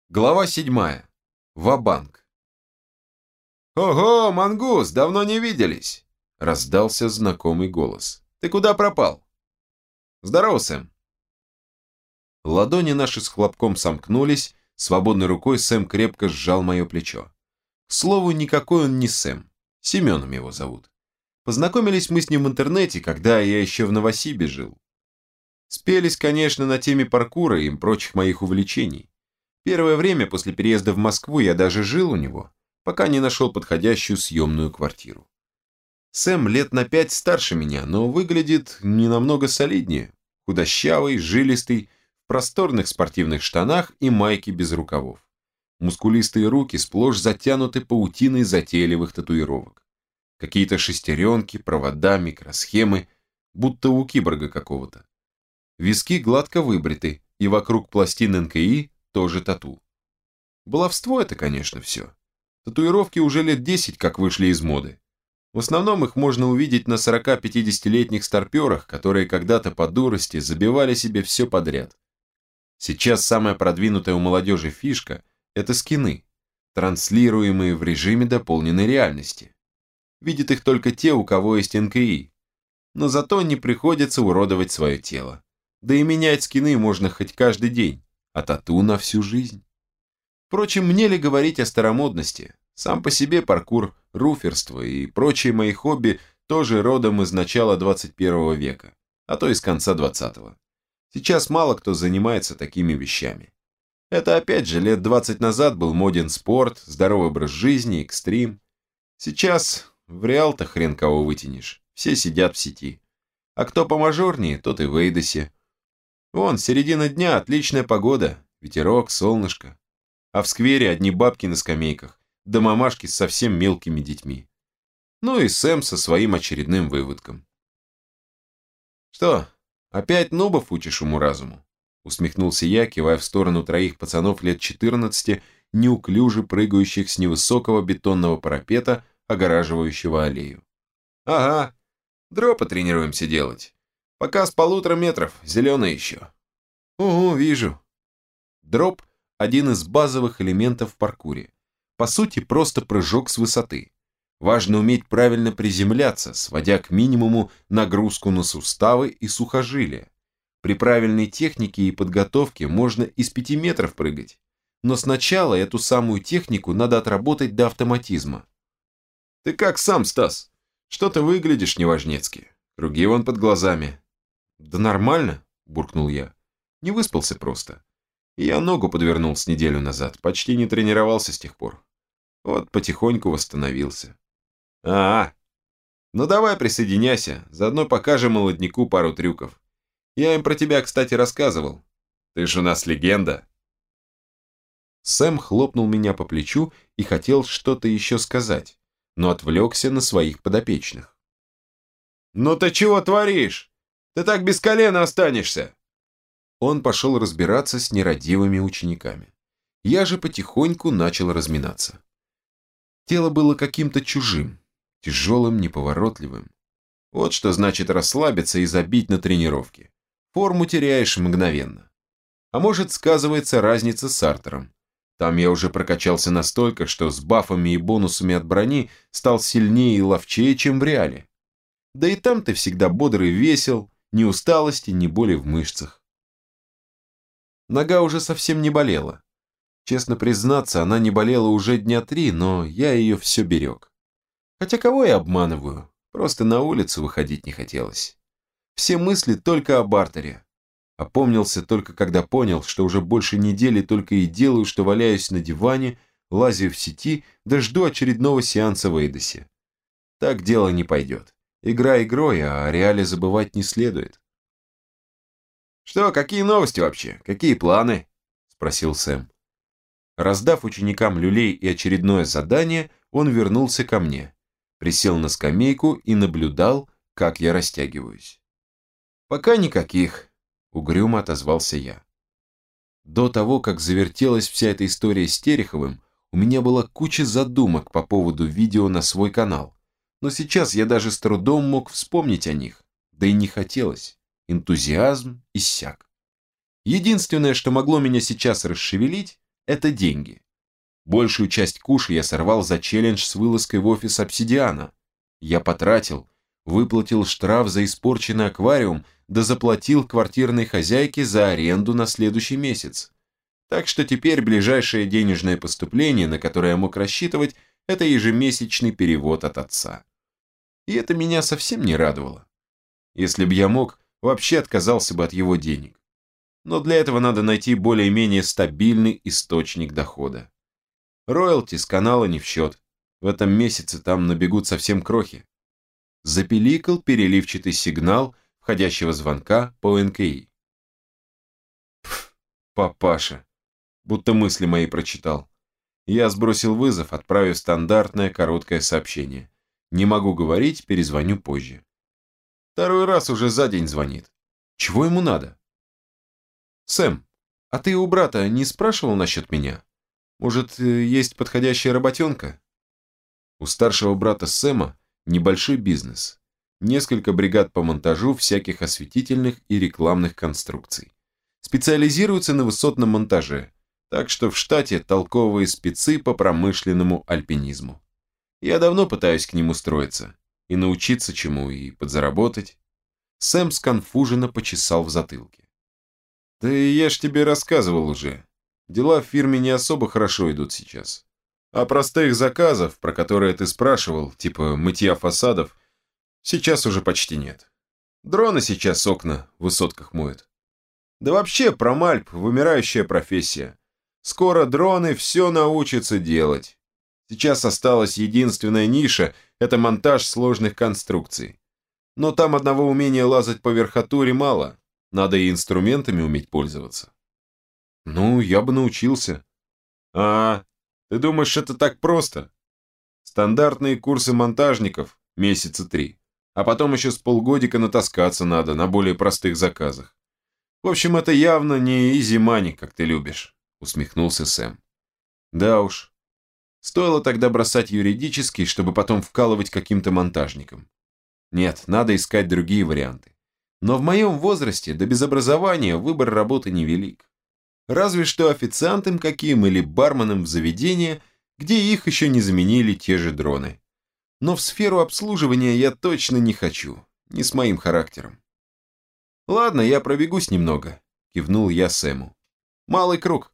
Глава 7. Ва-банк. «Ого, Мангус, давно не виделись!» – раздался знакомый голос. «Ты куда пропал?» «Здорово, Сэм!» Ладони наши с хлопком сомкнулись, свободной рукой Сэм крепко сжал мое плечо. К слову, никакой он не Сэм, Семеном его зовут. Познакомились мы с ним в интернете, когда я еще в Новосибе жил. Спелись, конечно, на теме паркура и прочих моих увлечений. Первое время после переезда в Москву я даже жил у него, пока не нашел подходящую съемную квартиру. Сэм лет на 5 старше меня, но выглядит не намного солиднее. Худощавый, жилистый, в просторных спортивных штанах и майке без рукавов. Мускулистые руки сплошь затянуты паутиной затейливых татуировок. Какие-то шестеренки, провода, микросхемы, будто у киборга какого-то. Виски гладко выбриты, и вокруг пластин НКИ тоже тату. Баловство это, конечно, все. Татуировки уже лет 10 как вышли из моды. В основном их можно увидеть на 40-50-летних старперах, которые когда-то по дурости забивали себе все подряд. Сейчас самая продвинутая у молодежи фишка – это скины, транслируемые в режиме дополненной реальности. Видят их только те, у кого есть НКИ. Но зато не приходится уродовать свое тело. Да и менять скины можно хоть каждый день, а тату на всю жизнь. Впрочем, мне ли говорить о старомодности? Сам по себе паркур, руферство и прочие мои хобби тоже родом из начала 21 века, а то из конца 20-го. Сейчас мало кто занимается такими вещами. Это опять же лет 20 назад был моден спорт, здоровый образ жизни, экстрим. Сейчас в реал-то хрен кого вытянешь, все сидят в сети. А кто помажорнее, тот и в Эйдосе. Вон, середина дня, отличная погода, ветерок, солнышко. А в сквере одни бабки на скамейках, да мамашки с совсем мелкими детьми. Ну и Сэм со своим очередным выводком. «Что, опять нубов учишь уму-разуму?» Усмехнулся я, кивая в сторону троих пацанов лет 14, неуклюже прыгающих с невысокого бетонного парапета, огораживающего аллею. «Ага, дропы тренируемся делать. Пока с 1,5 метров, зеленый еще». «Угу, вижу». Дроп – один из базовых элементов в паркуре. По сути, просто прыжок с высоты. Важно уметь правильно приземляться, сводя к минимуму нагрузку на суставы и сухожилия. При правильной технике и подготовке можно из 5 метров прыгать. Но сначала эту самую технику надо отработать до автоматизма. «Ты как сам, Стас? Что ты выглядишь неважнецки? Круги вон под глазами». «Да нормально», – буркнул я. «Не выспался просто. Я ногу подвернул с неделю назад, почти не тренировался с тех пор. Вот потихоньку восстановился». Ну давай присоединяйся, заодно покажем молодняку пару трюков. Я им про тебя, кстати, рассказывал. Ты ж у нас легенда». Сэм хлопнул меня по плечу и хотел что-то еще сказать, но отвлекся на своих подопечных. «Ну ты чего творишь? Ты так без колена останешься!» Он пошел разбираться с нерадивыми учениками. Я же потихоньку начал разминаться. Тело было каким-то чужим, тяжелым, неповоротливым. Вот что значит расслабиться и забить на тренировке. Форму теряешь мгновенно. А может, сказывается разница с артером. Там я уже прокачался настолько, что с бафами и бонусами от брони стал сильнее и ловчее, чем в реале. Да и там ты всегда бодрый и весел, ни усталости, ни боли в мышцах. Нога уже совсем не болела. Честно признаться, она не болела уже дня 3, но я ее все берег. Хотя кого я обманываю, просто на улицу выходить не хотелось. Все мысли только о бартере. Опомнился только когда понял, что уже больше недели только и делаю, что валяюсь на диване, лазю в сети, да жду очередного сеанса в Эйдосе. Так дело не пойдет. Игра игрой, а о реале забывать не следует. «Что, какие новости вообще? Какие планы?» – спросил Сэм. Раздав ученикам люлей и очередное задание, он вернулся ко мне, присел на скамейку и наблюдал, как я растягиваюсь. «Пока никаких», – угрюмо отозвался я. До того, как завертелась вся эта история с Тереховым, у меня была куча задумок по поводу видео на свой канал, но сейчас я даже с трудом мог вспомнить о них, да и не хотелось. Энтузиазм иссяк. Единственное, что могло меня сейчас расшевелить, это деньги. Большую часть куша я сорвал за челлендж с вылазкой в офис Обсидиана. Я потратил, выплатил штраф за испорченный аквариум, да заплатил квартирной хозяйке за аренду на следующий месяц. Так что теперь ближайшее денежное поступление, на которое я мог рассчитывать, это ежемесячный перевод от отца. И это меня совсем не радовало. Если бы я мог, вообще отказался бы от его денег. Но для этого надо найти более-менее стабильный источник дохода. Роялти с канала не в счет. В этом месяце там набегут совсем крохи. Запиликал переливчатый сигнал входящего звонка по НКИ. Папаша. Будто мысли мои прочитал. Я сбросил вызов, отправив стандартное короткое сообщение. Не могу говорить, перезвоню позже. Второй раз уже за день звонит. Чего ему надо? Сэм, а ты у брата не спрашивал насчет меня? Может, есть подходящая работенка? У старшего брата Сэма небольшой бизнес. Несколько бригад по монтажу всяких осветительных и рекламных конструкций. Специализируется на высотном монтаже, так что в штате толковые спецы по промышленному альпинизму. Я давно пытаюсь к ним устроиться, и научиться чему, и подзаработать. Сэм сконфуженно почесал в затылке. Да я ж тебе рассказывал уже. Дела в фирме не особо хорошо идут сейчас. А простых заказов, про которые ты спрашивал, типа мытья фасадов, сейчас уже почти нет. Дроны сейчас окна в высотках моют. Да вообще, промальп – вымирающая профессия. Скоро дроны все научатся делать. Сейчас осталась единственная ниша – это монтаж сложных конструкций. Но там одного умения лазать по верхотуре мало. Надо и инструментами уметь пользоваться. Ну, я бы научился. А, ты думаешь, это так просто? Стандартные курсы монтажников – месяца 3. А потом еще с полгодика натаскаться надо на более простых заказах. В общем, это явно не изи мани, как ты любишь, усмехнулся Сэм. Да уж. Стоило тогда бросать юридический, чтобы потом вкалывать каким-то монтажником. Нет, надо искать другие варианты. Но в моем возрасте, да без образования, выбор работы невелик. Разве что официантом каким или барменом в заведении, где их еще не заменили те же дроны. Но в сферу обслуживания я точно не хочу, не с моим характером. Ладно, я пробегусь немного, кивнул я Сэму. Малый круг.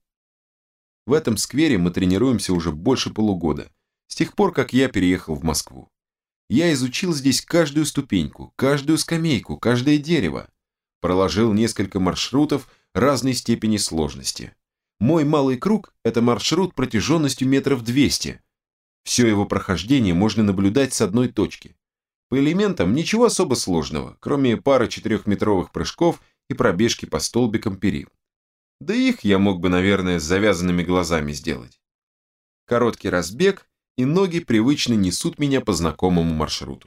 В этом сквере мы тренируемся уже больше полугода, с тех пор, как я переехал в Москву. Я изучил здесь каждую ступеньку, каждую скамейку, каждое дерево. Проложил несколько маршрутов разной степени сложности. Мой малый круг – это маршрут протяженностью метров 200. Все его прохождение можно наблюдать с одной точки. По элементам ничего особо сложного, кроме пары 4-метровых прыжков и пробежки по столбикам перил. Да их я мог бы, наверное, с завязанными глазами сделать. Короткий разбег, и ноги привычно несут меня по знакомому маршруту.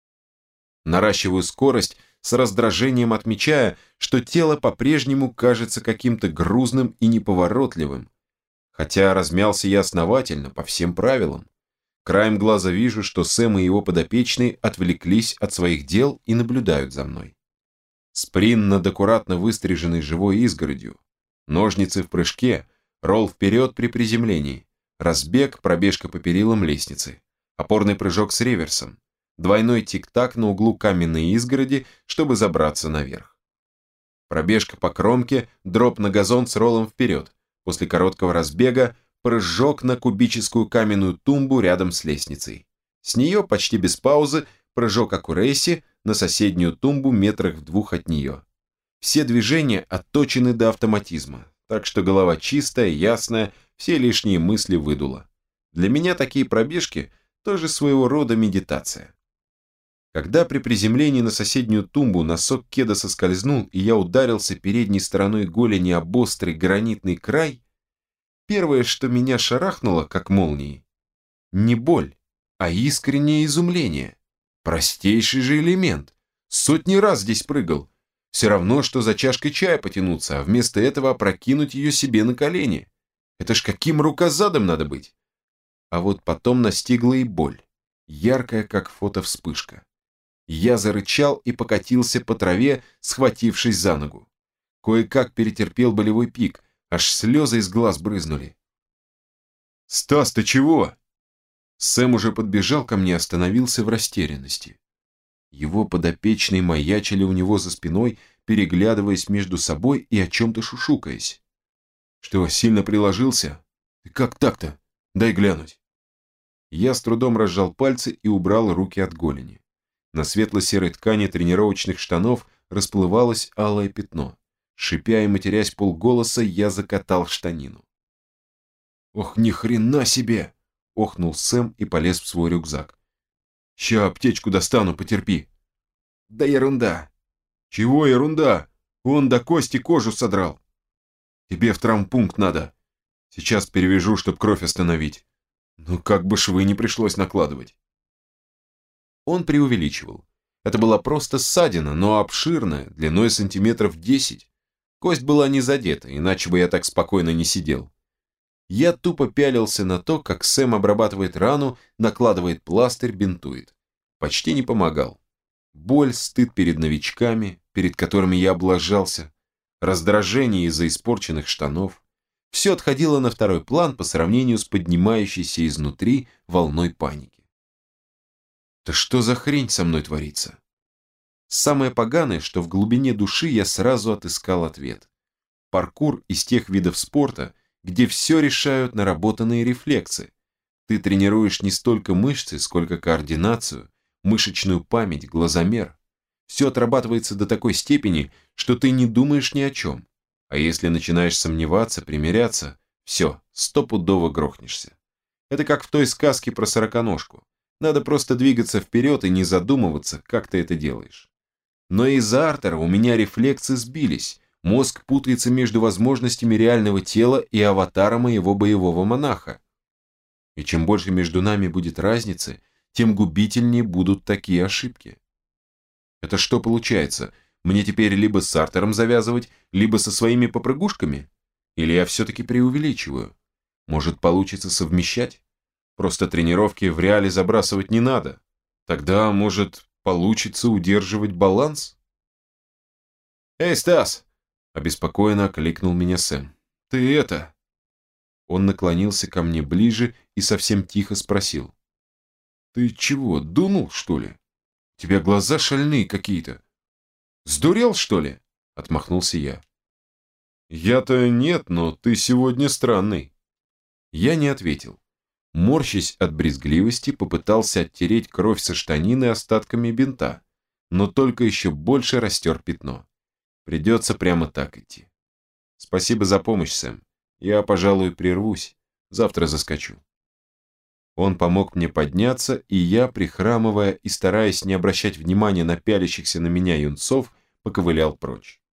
Наращиваю скорость, с раздражением отмечая, что тело по-прежнему кажется каким-то грузным и неповоротливым. Хотя размялся я основательно, по всем правилам. Краем глаза вижу, что Сэм и его подопечные отвлеклись от своих дел и наблюдают за мной. Спринт над аккуратно выстриженной живой изгородью. Ножницы в прыжке, ролл вперед при приземлении. Разбег, пробежка по перилам лестницы. Опорный прыжок с реверсом. Двойной тик-так на углу каменной изгороди, чтобы забраться наверх. Пробежка по кромке, дроп на газон с роллом вперед. После короткого разбега прыжок на кубическую каменную тумбу рядом с лестницей. С нее почти без паузы прыжок аккурейси на соседнюю тумбу метрах в 2 от нее. Все движения отточены до автоматизма, так что голова чистая, ясная, все лишние мысли выдула. Для меня такие пробежки тоже своего рода медитация. Когда при приземлении на соседнюю тумбу носок кеда соскользнул, и я ударился передней стороной голени об острый гранитный край, первое, что меня шарахнуло, как молнией, не боль, а искреннее изумление. Простейший же элемент. Сотни раз здесь прыгал. Все равно, что за чашкой чая потянуться, а вместо этого опрокинуть ее себе на колени. Это ж каким рукозадом надо быть. А вот потом настигла и боль, яркая, как фотовспышка. Я зарычал и покатился по траве, схватившись за ногу. Кое-как перетерпел болевой пик, аж слезы из глаз брызнули. «Стас, ты чего?» Сэм уже подбежал ко мне и остановился в растерянности. Его подопечные маячили у него за спиной, переглядываясь между собой и о чем-то шушукаясь. «Что, сильно приложился? Ты как так-то? Дай глянуть». Я с трудом разжал пальцы и убрал руки от голени. На светло-серой ткани тренировочных штанов расплывалось алое пятно. Шипя и матерясь полголоса, я закатал штанину. «Ох, ни хрена себе!» – охнул Сэм и полез в свой рюкзак. «Ща аптечку достану, потерпи». «Да ерунда». «Чего ерунда? Он до кости кожу содрал». «Тебе в травмпункт надо. Сейчас перевяжу, чтоб кровь остановить. Ну, как бы швы не пришлось накладывать». Он преувеличивал. Это была просто ссадина, но обширная, длиной сантиметров 10. Кость была не задета, иначе бы я так спокойно не сидел. Я тупо пялился на то, как Сэм обрабатывает рану, накладывает пластырь, бинтует. Почти не помогал. Боль, стыд перед новичками, перед которыми я облажался, раздражение из-за испорченных штанов. Все отходило на второй план по сравнению с поднимающейся изнутри волной паники. Да что за хрень со мной творится? Самое поганое, что в глубине души я сразу отыскал ответ. Паркур из тех видов спорта, где все решают наработанные рефлексы. Ты тренируешь не столько мышцы, сколько координацию, мышечную память, глазомер. Все отрабатывается до такой степени, что ты не думаешь ни о чем. А если начинаешь сомневаться, примиряться, все, стопудово грохнешься. Это как в той сказке про сороконожку. Надо просто двигаться вперед и не задумываться, как ты это делаешь. Но из-за артера у меня рефлексы сбились. Мозг путается между возможностями реального тела и аватара моего боевого монаха. И чем больше между нами будет разницы, тем губительнее будут такие ошибки. Это что получается? Мне теперь либо с артером завязывать, либо со своими попрыгушками? Или я все-таки преувеличиваю? Может, получится совмещать? Просто тренировки в реале забрасывать не надо. Тогда, может, получится удерживать баланс? «Эй, Стас!» – обеспокоенно окликнул меня Сэм. «Ты это...» Он наклонился ко мне ближе и совсем тихо спросил. «Ты чего, дунул, что ли? У тебя глаза шальные какие-то. Сдурел, что ли?» – отмахнулся я. «Я-то нет, но ты сегодня странный». Я не ответил. Морщась от брезгливости, попытался оттереть кровь со штанины остатками бинта, но только еще больше растер пятно. Придется прямо так идти. Спасибо за помощь, Сэм. Я, пожалуй, прервусь. Завтра заскочу. Он помог мне подняться, и я, прихрамывая и стараясь не обращать внимания на пялящихся на меня юнцов, поковылял прочь.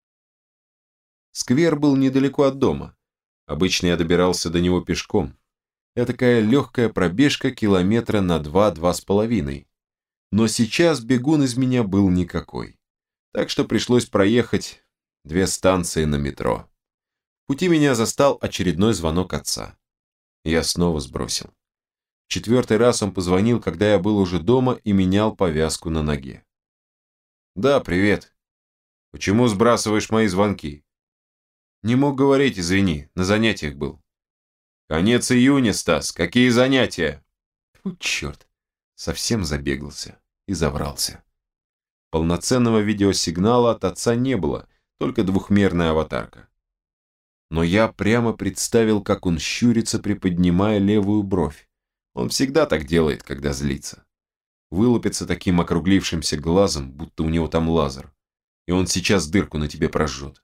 Сквер был недалеко от дома. Обычно я добирался до него пешком. Этакая легкая пробежка километра на 2–2,5. Но сейчас бегун из меня был никакой. Так что пришлось проехать 2 станции на метро. В пути меня застал очередной звонок отца. Я снова сбросил. В 4-й раз он позвонил, когда я был уже дома и менял повязку на ноге. «Да, привет. Почему сбрасываешь мои звонки?» «Не мог говорить, извини, на занятиях был». «Конец июня, Стас, какие занятия?» Фу, черт, совсем забегался и заврался. Полноценного видеосигнала от отца не было, только двухмерная аватарка. Но я прямо представил, как он щурится, приподнимая левую бровь. Он всегда так делает, когда злится. Вылупится таким округлившимся глазом, будто у него там лазер. И он сейчас дырку на тебе прожжет.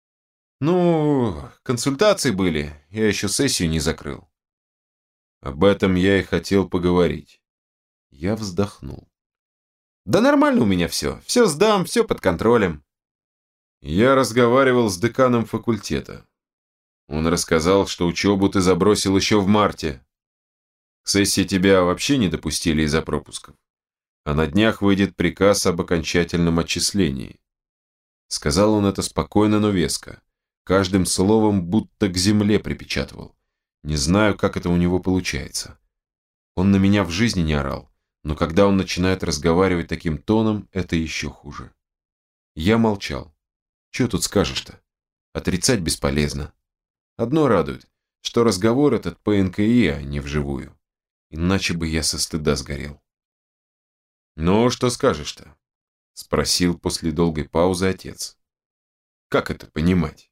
Ну, консультации были, я еще сессию не закрыл. Об этом я и хотел поговорить. Я вздохнул. Да нормально у меня все, все сдам, все под контролем. Я разговаривал с деканом факультета. Он рассказал, что учебу ты забросил еще в марте. К сессии тебя вообще не допустили из-за пропусков. А на днях выйдет приказ об окончательном отчислении. Сказал он это спокойно, но веско. Каждым словом будто к земле припечатывал. Не знаю, как это у него получается. Он на меня в жизни не орал, но когда он начинает разговаривать таким тоном, это еще хуже. Я молчал. Че тут скажешь-то? Отрицать бесполезно. Одно радует. что разговор этот по НКИ, а не вживую. Иначе бы я со стыда сгорел. «Ну, что скажешь-то?» – спросил после долгой паузы отец. «Как это понимать?»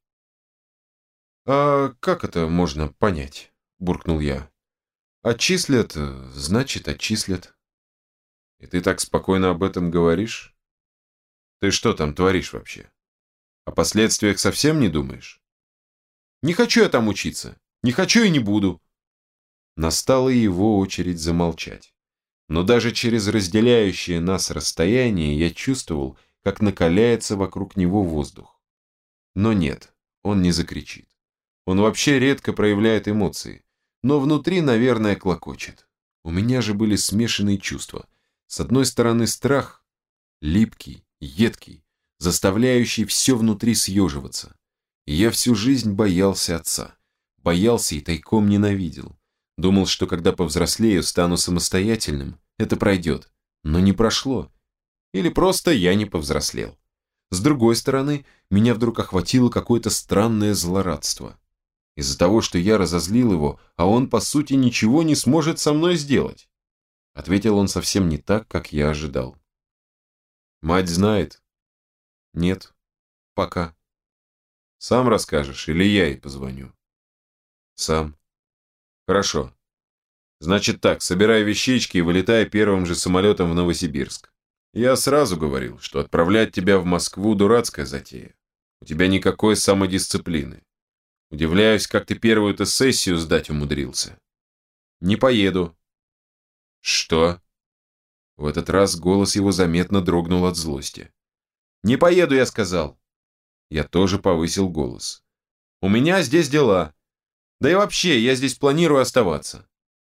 «А как это можно понять?» – буркнул я. «Отчислят, значит, отчислят». «И ты так спокойно об этом говоришь? Ты что там творишь вообще? О последствиях совсем не думаешь?» «Не хочу я там учиться. Не хочу и не буду». Настала его очередь замолчать. Но даже через разделяющее нас расстояние я чувствовал, как накаляется вокруг него воздух. Но нет, он не закричит. Он вообще редко проявляет эмоции, но внутри, наверное, клокочет. У меня же были смешанные чувства. С одной стороны страх, липкий, едкий, заставляющий все внутри съеживаться. И я всю жизнь боялся отца. Боялся и тайком ненавидел. Думал, что когда повзрослею, стану самостоятельным, это пройдет. Но не прошло. Или просто я не повзрослел. С другой стороны, меня вдруг охватило какое-то странное злорадство. Из-за того, что я разозлил его, а он, по сути, ничего не сможет со мной сделать. Ответил он совсем не так, как я ожидал. «Мать знает?» «Нет. Пока». «Сам расскажешь, или я ей позвоню?» «Сам». «Хорошо. Значит так, собирай вещички и вылетай первым же самолетом в Новосибирск. Я сразу говорил, что отправлять тебя в Москву дурацкая затея. У тебя никакой самодисциплины. Удивляюсь, как ты первую-то сессию сдать умудрился». «Не поеду». «Что?» В этот раз голос его заметно дрогнул от злости. «Не поеду, я сказал». Я тоже повысил голос. «У меня здесь дела. Да и вообще, я здесь планирую оставаться».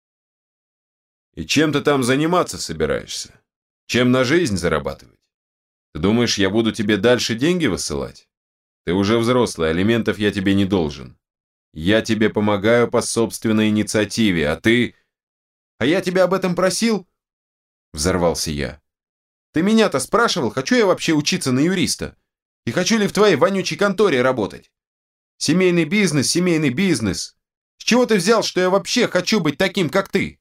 «И чем ты там заниматься собираешься? Чем на жизнь зарабатывать? Ты думаешь, я буду тебе дальше деньги высылать? Ты уже взрослый, алиментов я тебе не должен. Я тебе помогаю по собственной инициативе, а ты...» «А я тебя об этом просил?» Взорвался я. «Ты меня-то спрашивал, хочу я вообще учиться на юриста? И хочу ли в твоей вонючей конторе работать? Семейный бизнес, семейный бизнес. С чего ты взял, что я вообще хочу быть таким, как ты?»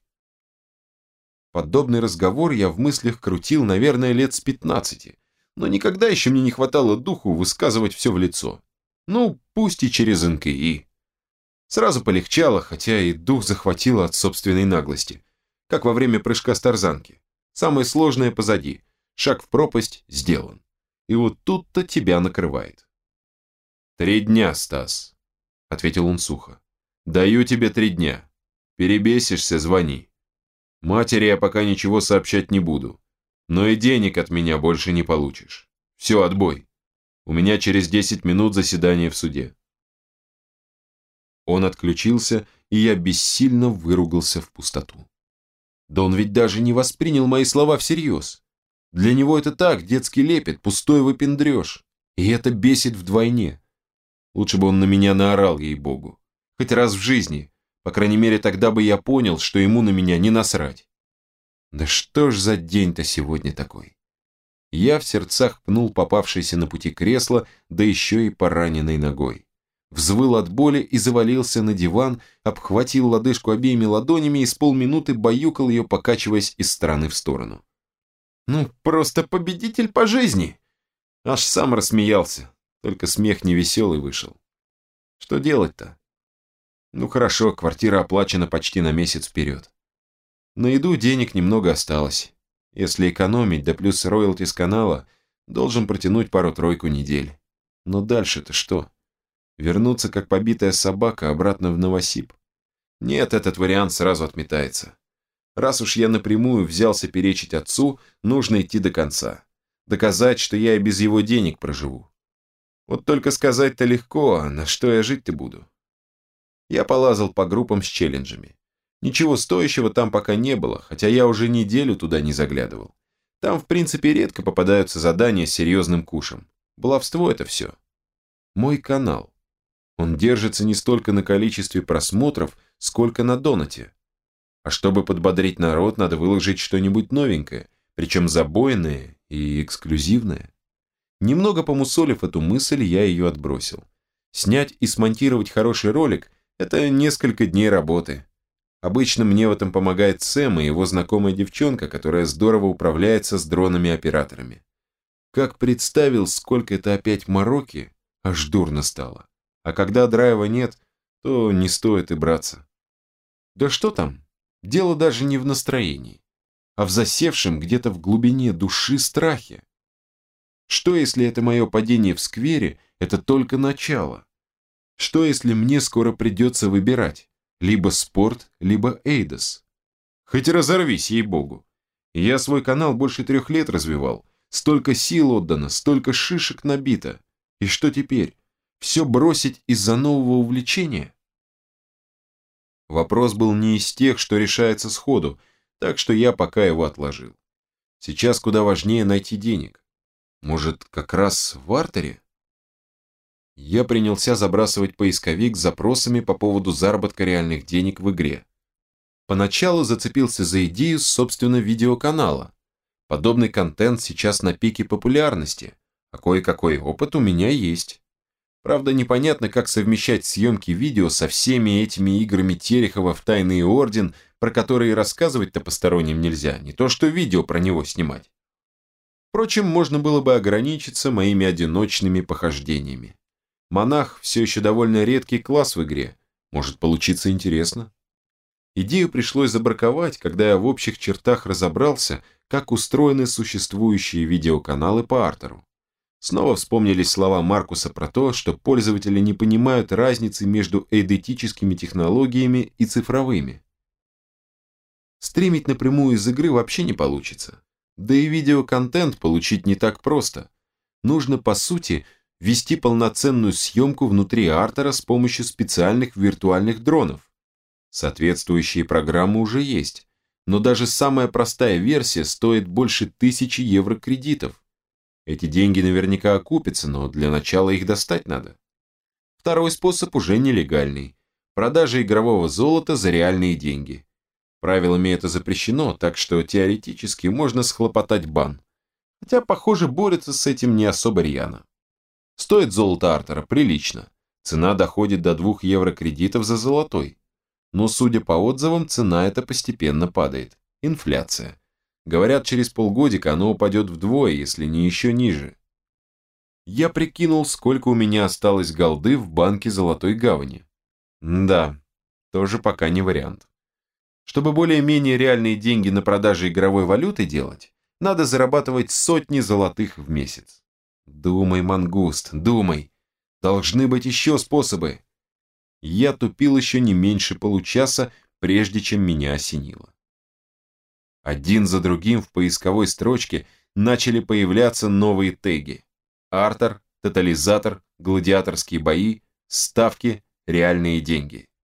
Подобный разговор я в мыслях крутил, наверное, лет с 15, но никогда еще мне не хватало духу высказывать все в лицо. Ну, пусть и через НКИ. Сразу полегчало, хотя и дух захватило от собственной наглости. Как во время прыжка с тарзанки. Самое сложное позади. Шаг в пропасть сделан. И вот тут-то тебя накрывает. 3 дня, Стас, ответил он сухо. Даю тебе 3 дня. Перебесишься, звони. Матери я пока ничего сообщать не буду. Но и денег от меня больше не получишь. Все, отбой. У меня через 10 минут заседание в суде. Он отключился, и я бессильно выругался в пустоту. Да он ведь даже не воспринял мои слова всерьез. Для него это так, детский лепет, пустой выпендреж. И это бесит вдвойне. Лучше бы он на меня наорал, ей-богу. Хоть раз в жизни. По крайней мере, тогда бы я понял, что ему на меня не насрать. Да что ж за день-то сегодня такой? Я в сердцах пнул попавшееся на пути кресло, да еще и пораненной ногой. Взвыл от боли и завалился на диван, обхватил лодыжку обеими ладонями и с полминуты баюкал ее, покачиваясь из стороны в сторону. Ну, просто победитель по жизни. Аж сам рассмеялся, только смех невеселый вышел. Что делать-то? Ну хорошо, квартира оплачена почти на месяц вперед. На еду денег немного осталось. Если экономить, да плюс роялти с канала, должен протянуть пару-тройку недель. Но дальше-то что? Вернуться, как побитая собака, обратно в Новосиб? Нет, этот вариант сразу отметается. Раз уж я напрямую взялся перечить отцу, нужно идти до конца. Доказать, что я и без его денег проживу. Вот только сказать-то легко, а на что я жить-то буду? Я полазал по группам с челленджами. Ничего стоящего там пока не было, хотя я уже неделю туда не заглядывал. Там, в принципе, редко попадаются задания с серьезным кушем. Баловство это все. Мой канал. Он держится не столько на количестве просмотров, сколько на донате. А чтобы подбодрить народ, надо выложить что-нибудь новенькое, причем забойное и эксклюзивное. Немного помусолив эту мысль, я ее отбросил. Снять и смонтировать хороший ролик Это несколько дней работы. Обычно мне в этом помогает Сэм и его знакомая девчонка, которая здорово управляется с дронами-операторами. Как представил, сколько это опять мороки, аж дурно стало. А когда драйва нет, то не стоит и браться. Да что там, дело даже не в настроении, а в засевшем где-то в глубине души страхе. Что если это мое падение в сквере, это только начало? Что если мне скоро придется выбирать, либо спорт, либо Эйдос? Хоть разорвись, ей-богу. Я свой канал больше 3 лет развивал, столько сил отдано, столько шишек набито. И что теперь? Все бросить из-за нового увлечения? Вопрос был не из тех, что решается сходу, так что я пока его отложил. Сейчас куда важнее найти денег. Может, как раз в артере? Я принялся забрасывать поисковик с запросами по поводу заработка реальных денег в игре. Поначалу зацепился за идею, собственно, видеоканала. Подобный контент сейчас на пике популярности, а кое-какой опыт у меня есть. Правда, непонятно, как совмещать съемки видео со всеми этими играми Терехова в Тайный Орден, про которые рассказывать-то посторонним нельзя, не то что видео про него снимать. Впрочем, можно было бы ограничиться моими одиночными похождениями. Монах все еще довольно редкий класс в игре, может получиться интересно. Идею пришлось забраковать, когда я в общих чертах разобрался, как устроены существующие видеоканалы по артеру. Снова вспомнились слова Маркуса про то, что пользователи не понимают разницы между эйдетическими технологиями и цифровыми. Стримить напрямую из игры вообще не получится. Да и видеоконтент получить не так просто. Нужно, по сути, вести полноценную съемку внутри артера с помощью специальных виртуальных дронов. Соответствующие программы уже есть, но даже самая простая версия стоит больше 1000 евро кредитов. Эти деньги наверняка окупятся, но для начала их достать надо. Второй способ уже нелегальный. Продажа игрового золота за реальные деньги. Правилами это запрещено, так что теоретически можно схлопотать бан. Хотя, похоже, борются с этим не особо рьяно. Стоит золото артера прилично. Цена доходит до 2 евро кредитов за золотой. Но, судя по отзывам, цена эта постепенно падает. Инфляция. Говорят, через полгодика оно упадет вдвое, если не еще ниже. Я прикинул, сколько у меня осталось голды в банке Золотой Гавани. Да, тоже пока не вариант. Чтобы более-менее реальные деньги на продаже игровой валюты делать, надо зарабатывать сотни золотых в месяц. Думай, мангуст, думай. Должны быть еще способы. Я тупил еще не меньше получаса, прежде чем меня осенило. Один за другим в поисковой строчке начали появляться новые теги. Артер, тотализатор, гладиаторские бои, ставки, реальные деньги.